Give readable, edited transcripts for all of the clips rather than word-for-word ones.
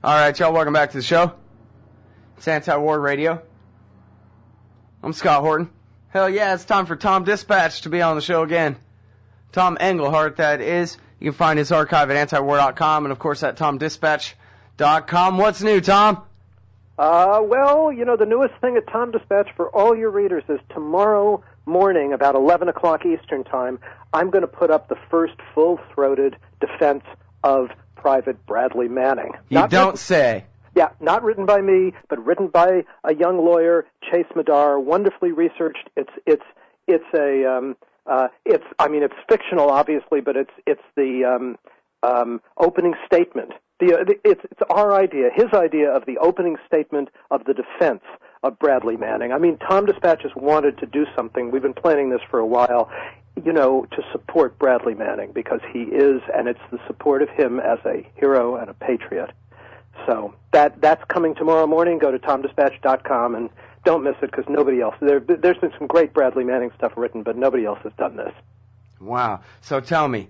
All right, y'all, welcome back to the show. It's Anti-War Radio. I'm Scott Horton. Hell yeah, it's time for Tom Dispatch to be on the show again. Tom Engelhardt, that is. You can find his archive at antiwar.com and, of course, at tomdispatch.com. What's new, Tom? Well, you know, the newest thing at Tom Dispatch for all your readers is tomorrow morning, about 11 o'clock Eastern Time, I'm going to put up the first full-throated defense of Private Bradley Manning. You don't say. Yeah, not written by me, but written by a young lawyer, Chase Madar, wonderfully researched. It's fictional, obviously, but it's the opening statement. It's our idea, his idea of the opening statement of the defense of Bradley Manning. I mean, Tom Dispatch has wanted to do something. We've been planning this for a while, you know, to support Bradley Manning because he is, and it's the support of him as a hero and a patriot. So that's coming tomorrow morning. Go to tomdispatch.com and don't miss it because nobody else. There's been some great Bradley Manning stuff written, but nobody else has done this. Wow. So tell me,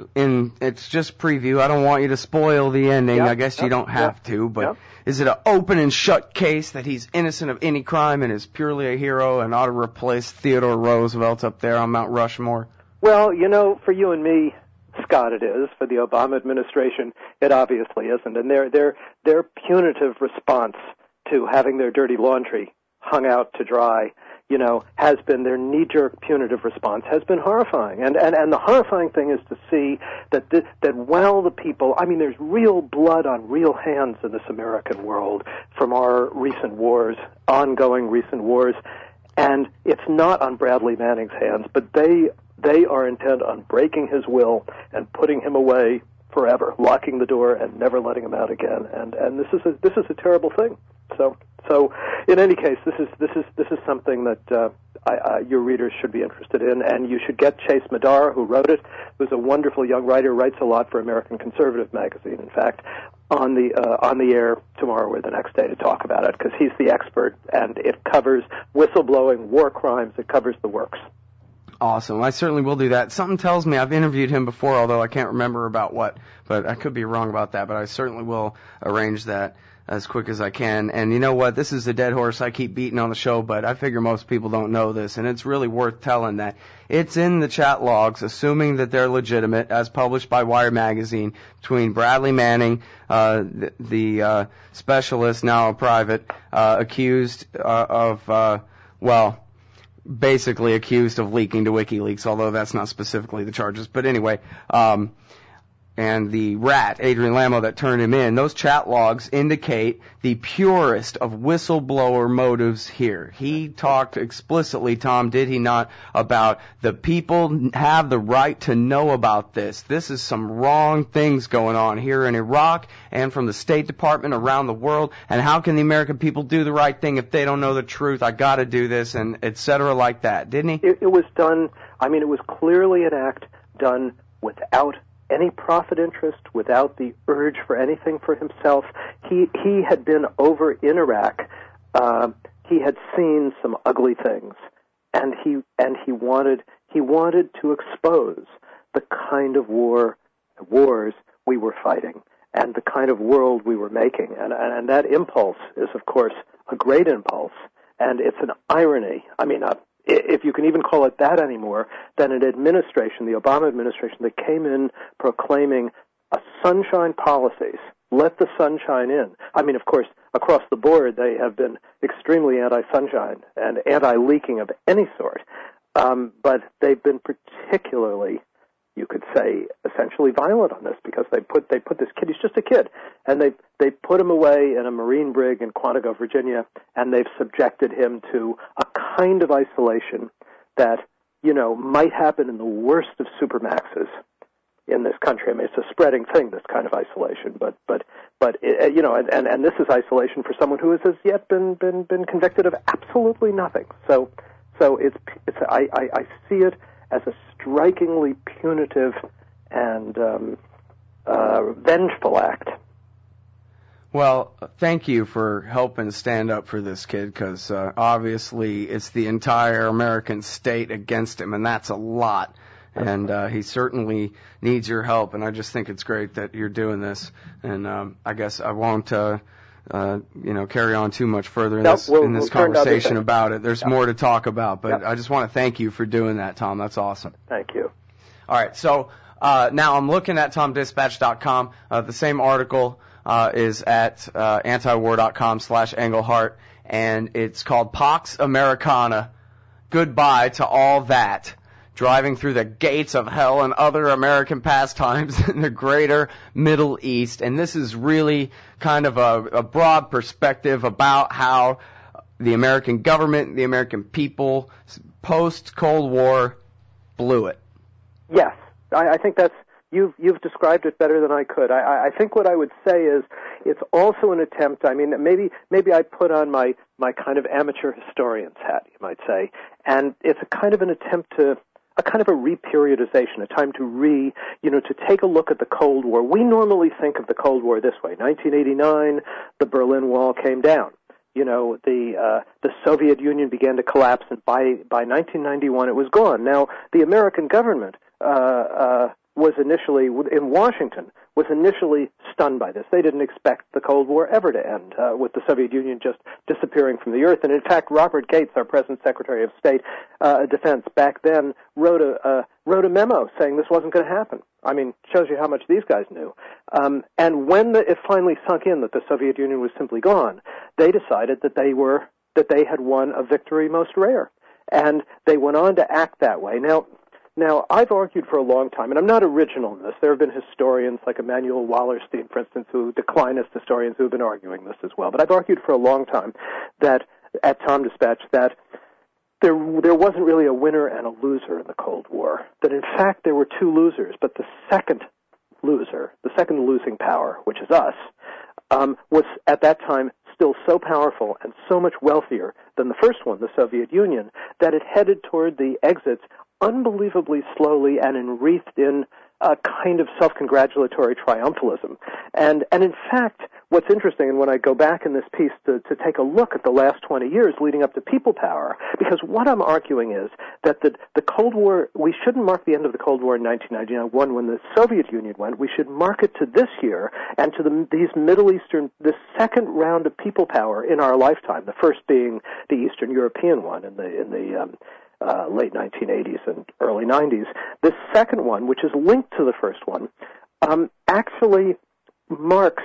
it's just preview. I don't want you to spoil the ending. Yep, I guess you don't have to, but yep. Is it an open and shut case that he's innocent of any crime and is purely a hero and ought to replace Theodore Roosevelt up there on Mount Rushmore? Well, you know, for you and me, Scott, it is. For the Obama administration, it obviously isn't. And their punitive response to having their dirty laundry hung out to dry, you know, has been their knee-jerk punitive response has been horrifying. And the horrifying thing is to see that while the people, I mean, there's real blood on real hands in this American world from our recent wars, ongoing recent wars, and it's not on Bradley Manning's hands, but they are intent on breaking his will and putting him away forever, locking the door and never letting him out again. And this is a terrible thing. So in any case, this is something that your readers should be interested in, and you should get Chase Madar, who wrote it, who's a wonderful young writer, writes a lot for American Conservative magazine. In fact, on the air tomorrow or the next day to talk about it because he's the expert, and it covers whistleblowing, war crimes, it covers the works. Awesome. I certainly will do that. Something tells me I've interviewed him before, although I can't remember about what, but I could be wrong about that, but I certainly will arrange that as quick as I can. And you know what? This is a dead horse I keep beating on the show, but I figure most people don't know this, and it's really worth telling that it's in the chat logs, assuming that they're legitimate, as published by Wire Magazine, between Bradley Manning, the specialist, now a private, accused basically accused of leaking to WikiLeaks, although that's not specifically the charges. But anyway, and the rat, Adrian Lamo, that turned him in, those chat logs indicate the purest of whistleblower motives here. He talked explicitly, Tom, did he not, about the people have the right to know about this. This is some wrong things going on here in Iraq and from the State Department around the world, and how can the American people do the right thing if they don't know the truth? I got to do this, and et cetera like that, didn't he? It was done, I mean, it was clearly an act done without any profit interest, without the urge for anything for himself. He had been over in Iraq. He had seen some ugly things, and he wanted to expose the kind of wars we were fighting and the kind of world we were making. And that impulse is, of course, a great impulse, and it's an irony. I mean, if you can even call it that anymore, than an administration, the Obama administration, that came in proclaiming a sunshine policies, let the sunshine in. I mean, of course, across the board, they have been extremely anti-sunshine and anti-leaking of any sort, but they've been particularly, you could say, essentially violent on this because they put this kid, he's just a kid, and they put him away in a Marine brig in Quantico, Virginia, and they've subjected him to a kind of isolation that, you know, might happen in the worst of supermaxes in this country. I mean, it's a spreading thing, this kind of isolation, but you know, and this is isolation for someone who has as yet been convicted of absolutely nothing. So I see it as a strikingly punitive and vengeful act. Well, thank you for helping stand up for this kid, because obviously it's the entire American state against him, and that's a lot. And he certainly needs your help, and I just think it's great that you're doing this. And I guess I won't, carry on too much further in this conversation about it. There's more to talk about, but I just want to thank you for doing that, Tom. That's awesome. Thank you. All right, so now I'm looking at TomDispatch.com. The same article is at antiwar.com/Engelhardt, and it's called Pax Americana, Goodbye to All That. Driving through the gates of hell and other American pastimes in the greater Middle East. And this is really kind of a broad perspective about how the American government, the American people, post-Cold War, blew it. Yes. I think you've described it better than I could. I think what I would say is it's also an attempt, maybe I put on my kind of amateur historian's hat, you might say, and it's a kind of an attempt to a kind of a reperiodization, a time to take a look at the Cold War. We normally think of the Cold War this way. 1989, the Berlin Wall came down. The Soviet Union began to collapse, and by 1991 it was gone. Now, the American government was initially, in Washington, was initially stunned by this. They didn't expect the Cold War ever to end, with the Soviet Union just disappearing from the earth. And in fact, Robert Gates, our present Secretary of State, Defense, back then wrote a memo saying this wasn't going to happen. Shows you how much these guys knew. And when it finally sunk in that the Soviet Union was simply gone, they decided that they had won a victory most rare, and they went on to act that way. Now, I've argued for a long time, and I'm not original in this. There have been historians like Emanuel Wallerstein, for instance, declinist historians who have been arguing this as well. But I've argued for a long time that at Tom Dispatch that there wasn't really a winner and a loser in the Cold War. That in fact there were two losers, but the second loser, the second losing power, which is us, was at that time still so powerful and so much wealthier than the first one, the Soviet Union, that it headed toward the exits unbelievably slowly and enwreathed in a kind of self-congratulatory triumphalism. And in fact, what's interesting, and when I go back in this piece to take a look at the last 20 years leading up to people power, because what I'm arguing is that the Cold War, we shouldn't mark the end of the Cold War in 1991 when the Soviet Union went. We should mark it to this year and to these Middle Eastern, the second round of people power in our lifetime, the first being the Eastern European one in the late 1980s and early 90s. This second one, which is linked to the first one, actually marks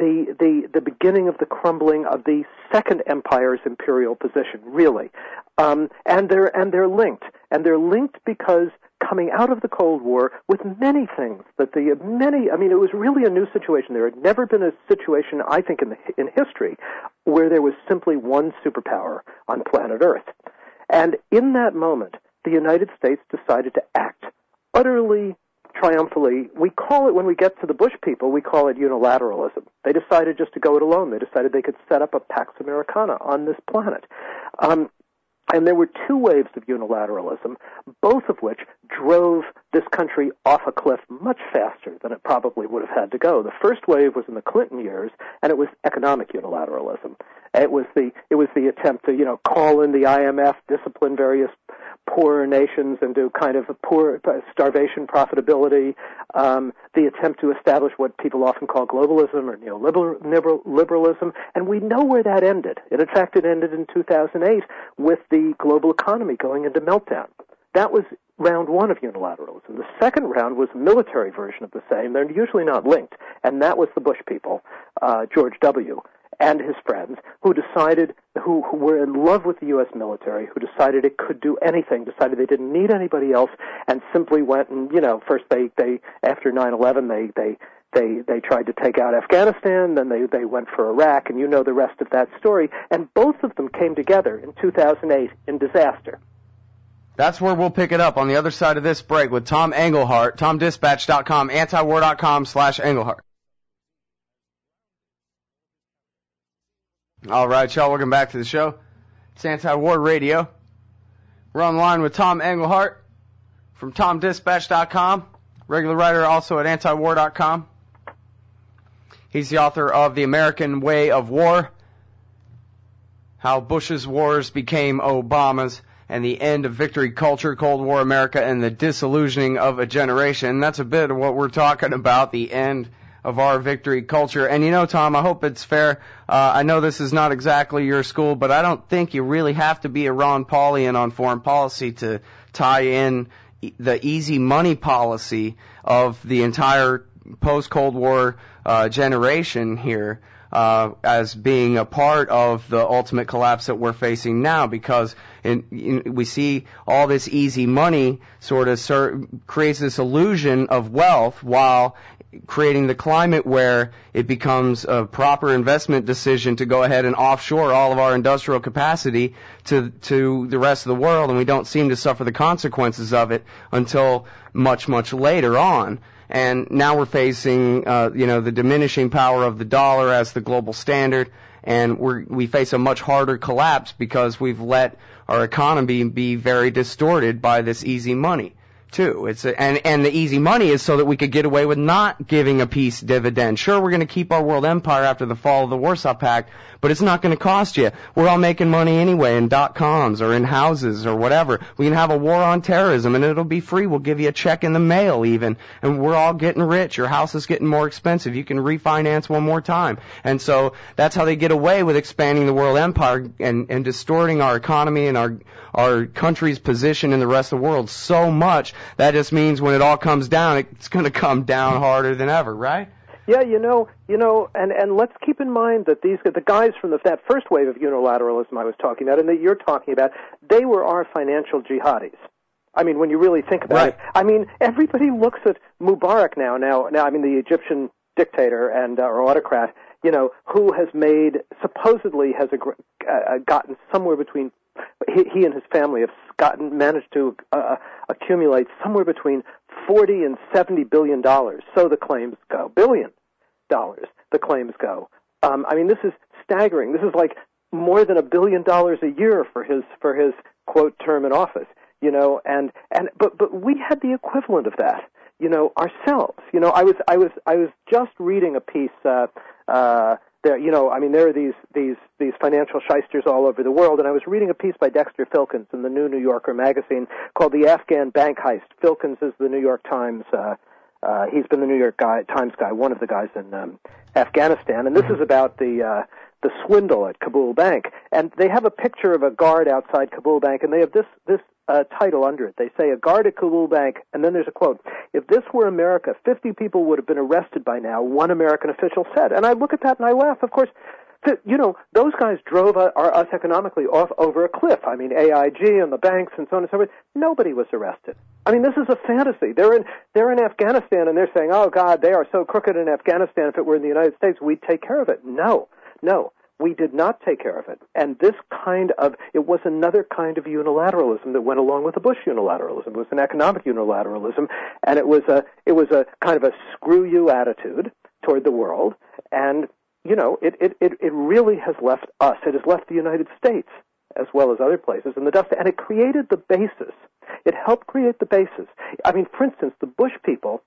the beginning of the crumbling of the Second Empire's imperial position, really. And they're linked. And they're linked because coming out of the Cold War with many things it was really a new situation. There had never been a situation, I think, in history where there was simply one superpower on planet Earth. And in that moment, the United States decided to act utterly triumphantly. We call it, when we get to the Bush people, we call it unilateralism. They decided just to go it alone. They decided they could set up a Pax Americana on this planet. And there were two waves of unilateralism, both of which drove this country off a cliff much faster than it probably would have had to go. The first wave was in the Clinton years, and it was economic unilateralism. It was the attempt to, call in the IMF, discipline various poorer nations and do kind of a poor starvation profitability, the attempt to establish what people often call globalism or neoliberalism, and we know where that ended. And in fact, it ended in 2008 with the global economy going into meltdown. That was round one of unilateralism. The second round was a military version of the same. They're usually not linked, and that was the Bush people, George W., and his friends, who were in love with the U.S. military, who decided it could do anything, decided they didn't need anybody else, and simply went and, first they after 9/11, they tried to take out Afghanistan, then they went for Iraq, and you know the rest of that story, and both of them came together in 2008 in disaster. That's where we'll pick it up on the other side of this break with Tom Engelhardt, TomDispatch.com, antiwar.com/Engelhardt. All right, y'all, welcome back to the show. It's Anti-War Radio. We're online with Tom Engelhardt from TomDispatch.com, regular writer also at antiwar.com. He's the author of The American Way of War, How Bush's Wars Became Obama's, and the end of victory culture, Cold War America, and the disillusioning of a generation. And that's a bit of what we're talking about, the end of our victory culture. And you know, Tom, I hope it's fair. I know this is not exactly your school, but I don't think you really have to be a Ron Paulian on foreign policy to tie in the easy money policy of the entire post-Cold War generation here as being a part of the ultimate collapse that we're facing now, because we see all this easy money sort of creates this illusion of wealth while creating the climate where it becomes a proper investment decision to go ahead and offshore all of our industrial capacity to the rest of the world, and we don't seem to suffer the consequences of it until much, much later on. And now we're facing, the diminishing power of the dollar as the global standard, and we face a much harder collapse because we've let our economy be very distorted by this easy money, too. And the easy money is so that we could get away with not giving a peace dividend. Sure, we're going to keep our world empire after the fall of the Warsaw Pact, but it's not going to cost you. We're all making money anyway in .coms or in houses or whatever. We can have a war on terrorism and it'll be free. We'll give you a check in the mail even, and we're all getting rich. Your house is getting more expensive. You can refinance one more time. And so that's how they get away with expanding the world empire and distorting our economy and our country's position in the rest of the world so much. That just means when it all comes down, it's going to come down harder than ever, right? Yeah, and let's keep in mind that the guys from that first wave of unilateralism I was talking about and that you're talking about, they were our financial jihadis. I mean, when you really think about it, I mean, everybody looks at Mubarak now, I mean, the Egyptian dictator and or autocrat, who has supposedly has gotten somewhere between, he and his family have managed to accumulate somewhere between $40 and $70 billion. So the claims go. $billion, the claims go. I mean, this is staggering. This is like more than $1 billion a year for his quote term in office. But we had the equivalent of that, ourselves. I was just reading a piece there. I mean, there are these financial shysters all over the world, and I was reading a piece by Dexter Filkins in the New Yorker magazine called "The Afghan Bank Heist." Filkins is the New York Times. He's been the New York Times guy, one of the guys in Afghanistan, and this is about the swindle at Kabul Bank. And they have a picture of a guard outside Kabul Bank, and they have this title under it. They say, "A guard at Kabul Bank," and then there's a quote, "If this were America, 50 people would have been arrested by now," one American official said. And I look at that and I laugh. Of course, those guys drove us economically off over a cliff. I mean, AIG and the banks and so on and so forth. Nobody was arrested. I mean, this is a fantasy. They're in Afghanistan and they're saying, "Oh God, they are so crooked in Afghanistan. If it were in the United States, we'd take care of it." No. We did not take care of it. And it was another kind of unilateralism that went along with the Bush unilateralism. It was an economic unilateralism, and it was a kind of a screw you attitude toward the world. And, it really has left us. It has left the United States, as well as other places, in the dust. And it created the basis. It helped create the basis. I mean, for instance, the Bush people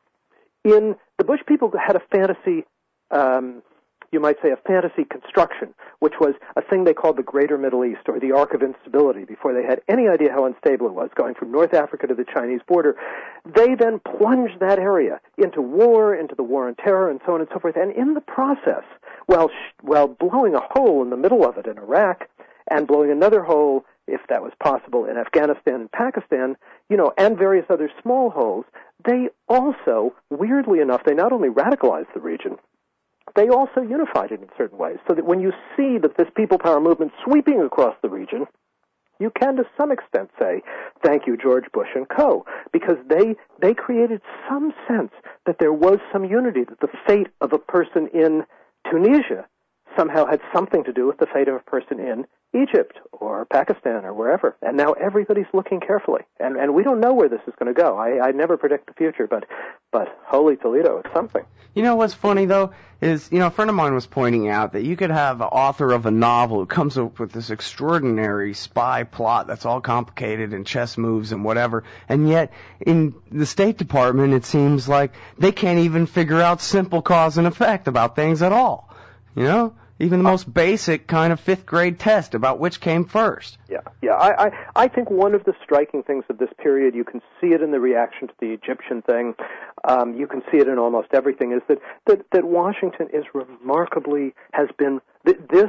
had a fantasy, you might say a fantasy construction, which was a thing they called the Greater Middle East, or the Arc of Instability, before they had any idea how unstable it was, going from North Africa to the Chinese border. They then plunged that area into the war on terror, and so on and so forth. And in the process, while blowing a hole in the middle of it in Iraq, and blowing another hole, if that was possible, in Afghanistan and Pakistan, and various other small holes, they also, weirdly enough, they not only radicalized the region, they also unified it in certain ways, so that when you see that this people power movement sweeping across the region, you can to some extent say, thank you, George Bush and co., because they created some sense that there was some unity, that the fate of a person in Tunisia somehow had something to do with the fate of a person in Egypt or Pakistan or wherever. And now everybody's looking carefully. And we don't know where this is going to go. I never predict the future, but holy Toledo, it's something. You know what's funny, though, is, a friend of mine was pointing out that you could have an author of a novel who comes up with this extraordinary spy plot that's all complicated and chess moves and whatever, and yet in the State Department it seems like they can't even figure out simple cause and effect about things at all. Even the most basic kind of fifth grade test about which came first. Yeah. I think one of the striking things of this period, you can see it in the reaction to the Egyptian thing, you can see it in almost everything, is that Washington is remarkably, has been, this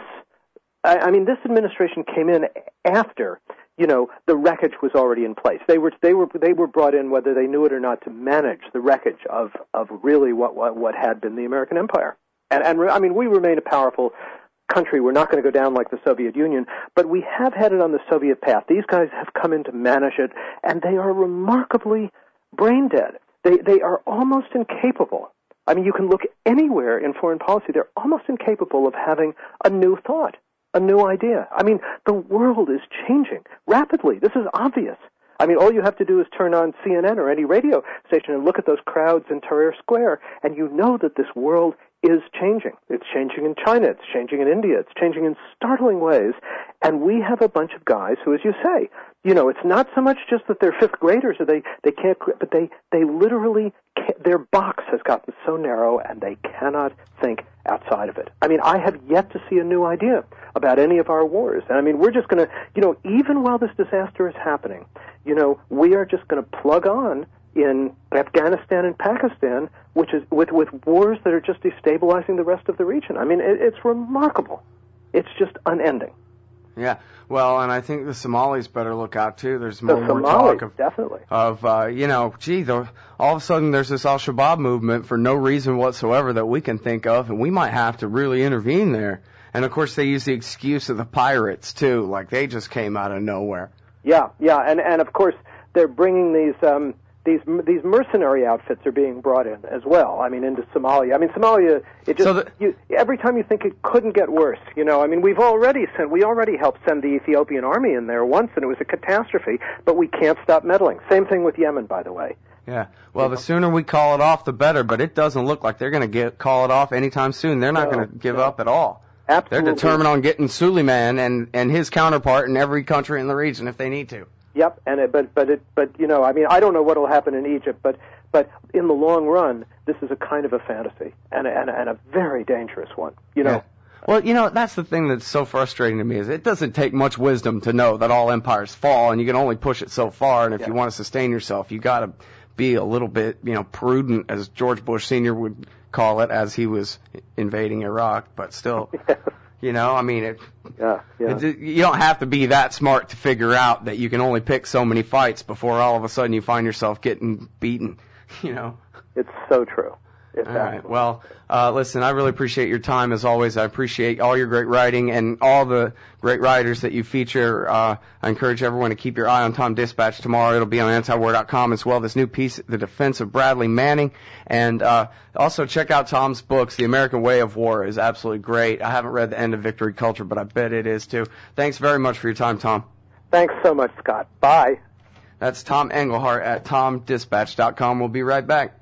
administration came in after, the wreckage was already in place. They were brought in, whether they knew it or not, to manage the wreckage of really what had been the American empire. And we remain a powerful country. We're not going to go down like the Soviet Union, but we have headed on the Soviet path. These guys have come in to manage it, and they are remarkably brain dead. They are almost incapable. You can look anywhere in foreign policy. They're almost incapable of having a new thought, a new idea. The world is changing rapidly. This is obvious. All you have to do is turn on CNN or any radio station and look at those crowds in Tahrir Square, and you know that this world is changing. It's changing in China. It's changing in India. It's changing in startling ways. And we have a bunch of guys who, as you say, it's not so much just that they're fifth graders or they can't, but they literally, their box has gotten so narrow and they cannot think outside of it. I have yet to see a new idea about any of our wars. And we're just going to, even while this disaster is happening, we are just going to plug on in Afghanistan and Pakistan, which is with wars that are just destabilizing the rest of the region. It's remarkable. It's just unending. Yeah. Well, and I think the Somalis better look out too. There's more talk of definitely of all of a sudden there's this Al-Shabaab movement for no reason whatsoever that we can think of, and we might have to really intervene there. And of course they use the excuse of the pirates too, like they just came out of nowhere. Yeah, and of course they're bringing these mercenary outfits are being brought in as well. Into Somalia. Somalia. It just every time you think it couldn't get worse. We already helped send the Ethiopian army in there once, and it was a catastrophe. But we can't stop meddling. Same thing with Yemen, by the way. Yeah. Well, the sooner we call it off, the better. But it doesn't look like they're going to call it off anytime soon. They're not going to give up at all. Absolutely. They're determined on getting Suleiman and his counterpart in every country in the region if they need to. Yep, I don't know what will happen in Egypt, but in the long run, this is a kind of a fantasy and a very dangerous one. Yeah. Well, that's the thing that's so frustrating to me is it doesn't take much wisdom to know that all empires fall, and you can only push it so far. And if you want to sustain yourself, you got to be a little bit, prudent, as George Bush Sr. would call it, as he was invading Iraq. But still. You don't have to be that smart to figure out that you can only pick so many fights before all of a sudden you find yourself getting beaten, It's so true. All right. Well, listen, I really appreciate your time as always. I appreciate all your great writing and all the great writers that you feature. I encourage everyone to keep your eye on Tom Dispatch tomorrow. It'll be on antiwar.com as well. This new piece, The Defense of Bradley Manning. And also check out Tom's books. The American Way of War is absolutely great. I haven't read The End of Victory Culture, but I bet it is too. Thanks very much for your time, Tom. Thanks so much, Scott. Bye. That's Tom Engelhardt at TomDispatch.com. We'll be right back.